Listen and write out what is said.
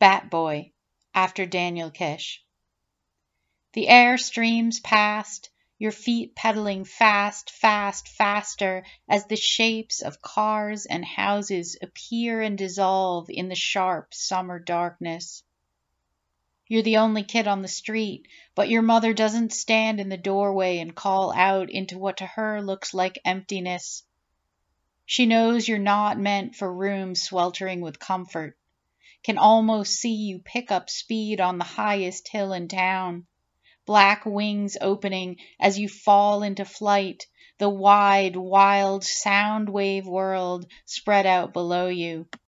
Fat Boy, after Daniel Kish. The air streams past, your feet pedaling fast, fast, faster as the shapes of cars and houses appear and dissolve in the sharp summer darkness. You're the only kid on the street, but your mother doesn't stand in the doorway and call out into what to her looks like emptiness. She knows you're not meant for rooms sweltering with comfort, can almost see you pick up speed on the highest hill in town, black wings opening as you fall into flight, the wide, wild sound wave world spread out below you.